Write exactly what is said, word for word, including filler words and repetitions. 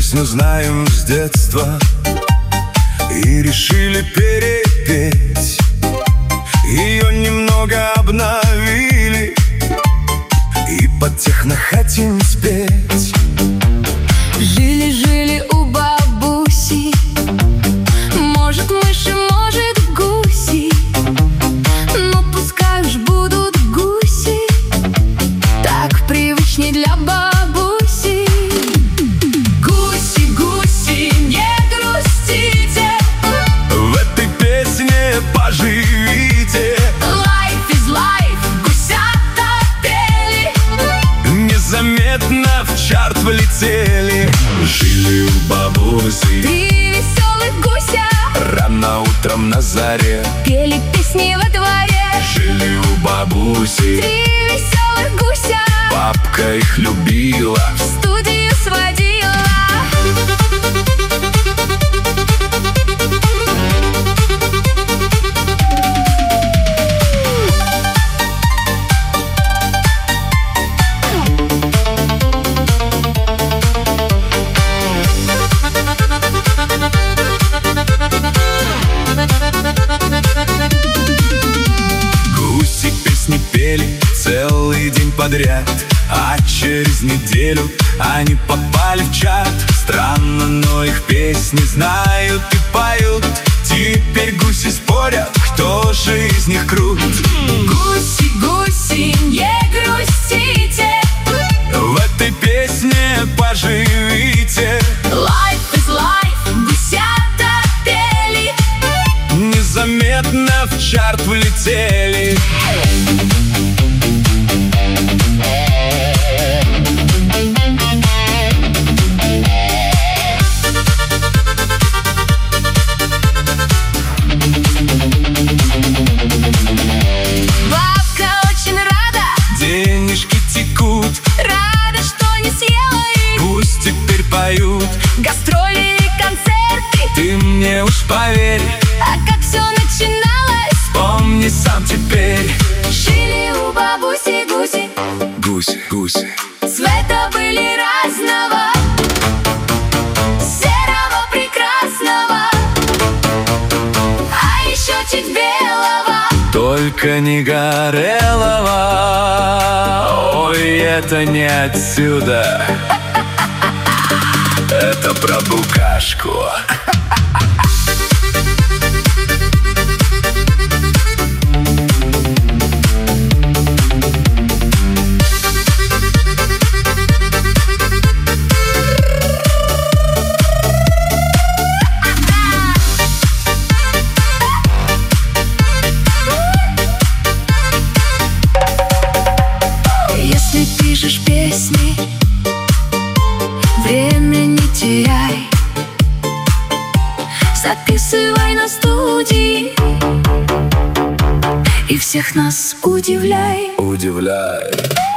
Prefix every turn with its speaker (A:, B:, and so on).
A: песню знаем с детства и решили перепеть. Ее немного обновили и под техно хотим спеть.
B: Жили-жили у бабуси, может мыши, может гуси, но пускай уж будут гуси, так привычней для бабуси. Гуси, гуси, не грустите,
A: в этой песне поживите.
B: Life is life, гусята пели,
A: незаметно в чарт влетели. Жили у бабуси
B: три веселых гуся,
A: рано утром на заре
B: пели песни во дворе.
A: Жили у бабуси
B: Три веселых гуся,
A: бабка их любила,
B: в студию сводила.
A: Гуси песни пели целый день подряд, а через неделю они попали в чат. Странно, но их песни знают и поют. Теперь гуси спорят, кто же из них крут.
B: Гуси, гуси, не грустите,
A: В этой песне поживите.
B: Life is life, гусята пели,
A: Незаметно в чарт влетели.
B: бабка очень рада,
A: Денежки текут,
B: рада, что не съела их.
A: пусть теперь поют.
B: Гастроли и концерты,
A: Ты мне уж поверь,
B: а как все начиналось.
A: помни сам теперь.
B: Жили у бабуси гуси,
A: Гуси, гуси,
B: цвета были разного, серого прекрасного, а еще чуть белого.
A: только не горелого. Ой, это не отсюда, это про букашку.
B: Если пишешь песни, время не теряй, записывай на студии и всех нас удивляй.
A: Удивляй.